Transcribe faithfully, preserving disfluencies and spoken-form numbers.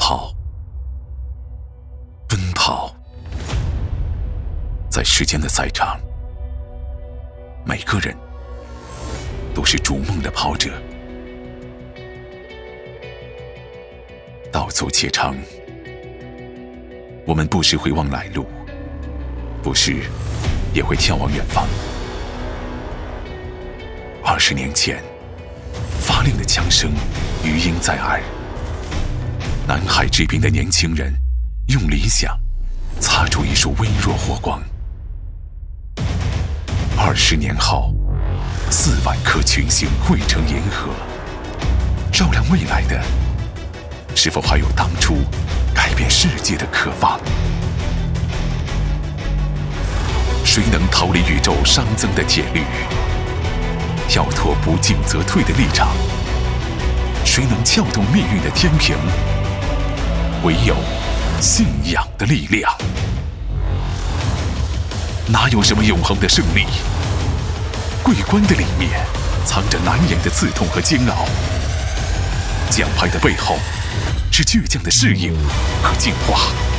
跑，奔跑，在时间的赛场，每个人都是逐梦的跑者。道阻且长，我们不时回望来路，不时也会眺望远方。二十年前，发令的枪声余音在耳，南海之滨的年轻人用理想擦出一束微弱火光。二十年后，四万颗群星汇成银河，照亮未来的，是否还有当初改变世界的渴望？谁能逃离宇宙熵增的铁律，跳脱不进则退的立场？谁能撬动命运的天平？唯有信仰的力量。哪有什么永恒的胜利？桂冠的里面藏着难言的刺痛和煎熬，奖牌的背后是倔强的适应和进化。